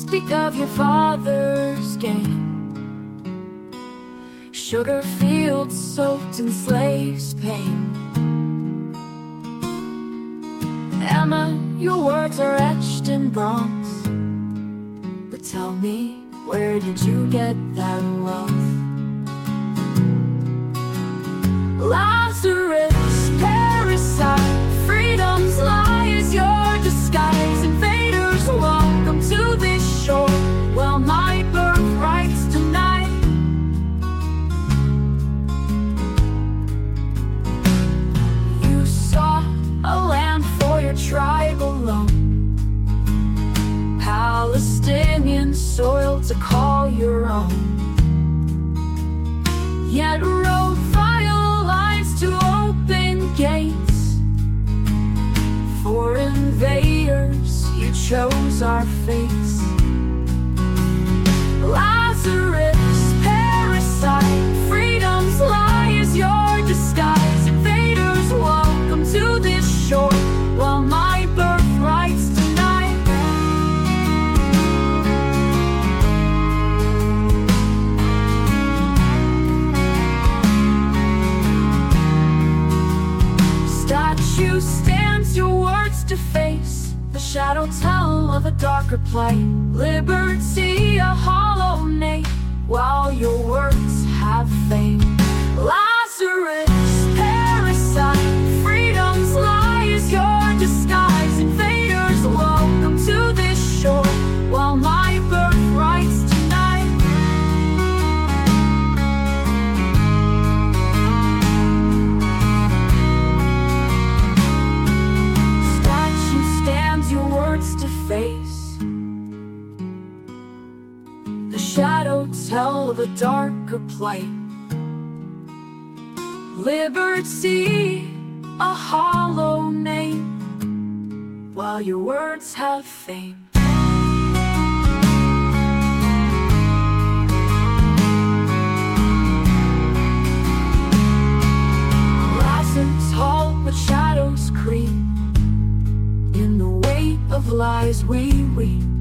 speak of your father's game. Sugar fields soaked in slaves' pain. Emma, your words are etched in bronze. But tell me, where did you get that wealth? Lazarus, parasite, freedom's lie is your disguise. Invaders, welcome to this shore. Well, my birthright's tonight. You saw a land for your tribe alone, Palestinian soil to call your own. Yet wrote vile lines to open gates. For invaders, you chose our fates. Lazarus, parasite, freedom's lie is your disguise. Invaders, welcome to this shore. Well, my birthright's tonight. Statue stands, your words deface. The shadow tell of a darker plight. Liberty, a hollow name, while your words have fame. Lazarus, parasite, freedom's lie is your disguise. Invaders, welcome to this shore. While my birthright's tonight. Statue stands, your words deface. The shadow tell of a darker plight. Liberty, a hollow name, while your words have fame. Glass and tall, but shadows creep. In the weight of lies we weep.